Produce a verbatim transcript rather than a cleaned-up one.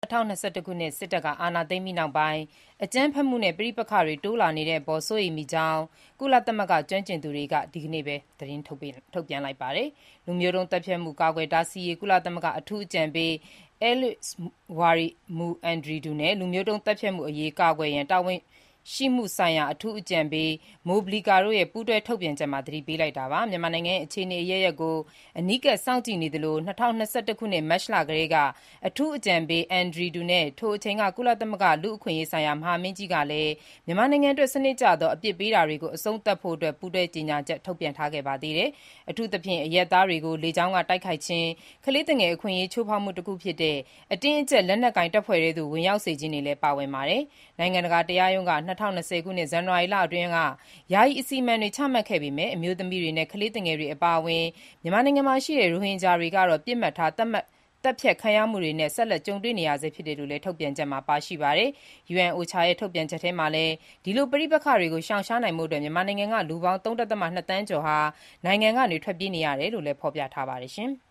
၂၀၂၁ ခုနှစ်စစ်တပ်ကအာဏာသိမ်းပြီးနောက်ပိုင်းအကြမ်းဖက်မှုနဲ့ပဋိပက္ခတွေတိုးလာနေတဲ့အပေါ်စိုးရိမ်မိကြောင်းကုလသမဂ္ဂကျွမ်းကျင်သူတွေကဒီကနေ့ပဲသတင်းထုတ်ပြန်လိုက်ပါတယ်။ လူမျိုးတုံးသတ်ဖြတ်မှုကာကွယ်တားဆီးရေးကုလသမဂ္ဂအထူးအကြံပေး Alois Mouandridou နဲ့ လူမျိုးတုံးသတ်ဖြတ်မှုအရေးကာကွယ်ရန်တာဝန်ရှိမှုဆိုင်ရာအထူးအကြံပေး Moubuka တို့ရဲ့ပူးတွဲထုတ်ပြန်ချက်မှာသတိပေးလိုက်တာပါ။ မြန်မာနိုင်ငံရဲ့အခြေအနေအရပ်ရပ်ကိုအနီးကပ်စောင့်ကြည့်နေသလို ၂၀၂၁ ခုနှစ်မတ်လကတည်းကအထူးအကြံပေး Andrieu နဲ့ ထိုအချိန်က ကုလသမဂ္ဂလူ့အခွင့်အရေးဆိုင်ရာမဟာမင်းကြီးကလည်း မြန်မာနိုင်ငံအတွက် စနစ်ကျသောအပြစ်ပေးတာတွေအဆုံးသတ်ဖို့ ပူးတွဲကြေညာချက်ထုတ်ပြန်ထားခဲ့ပါသေးတယ်။ အထူးသဖြင့် အရပ်သားတွေကိုလေကြောင်းကတိုက်ခိုက်ခြင်း၊ ကလေးသူငယ်အခွင့်အရေးချိုးဖောက်မှုတခုဖြစ်တဲ့ အတင်းအကျပ်လက်နက်ကိုင်တပ်ဖွဲ့ထဲသို့ဝင်ရောက်စေခြင်းတွေလည်းပါဝင်ပါတယ်။ နိုင်ငံတကာတရားရုံးက ၂၀၂၀ ခုနှစ် ဇန်နဝါရီလအတွင်းက ယာယီအစီအမံတွေချမှတ်ခဲ့ပေမဲ့ အမျိုးသမီးတွေနဲ့ ကလေးသူငယ်တွေအပါအဝင် မြန်မာနိုင်ငံမှာရှိတဲ့ရိုဟင်ဂျာတွေကတော့ ပစ်မှတ်ထားသတ်ဖြတ်ခံရမှုတွေနဲ့ ဆက်လက်ကြုံတွေ့နေရဆဲဖြစ်တယ်လို့လည်း ထုတ်ပြန်ချက်မှာပါရှိပါတယ်။ ယူအန် အိုချာရဲ့ထုတ်ပြန်ချက်ထဲမှာလည်း ဒီလိုပဋိပက္ခတွေကိုရှောင်ရှားနိုင်ဖို့အတွက် မြန်မာနိုင်ငံကလူပေါင်း ၃.၂ သန်းကျော်ဟာ နိုင်ငံကနေထွက်ပြေးနေရတယ်လို့လည်းဖော်ပြထားပါတယ်။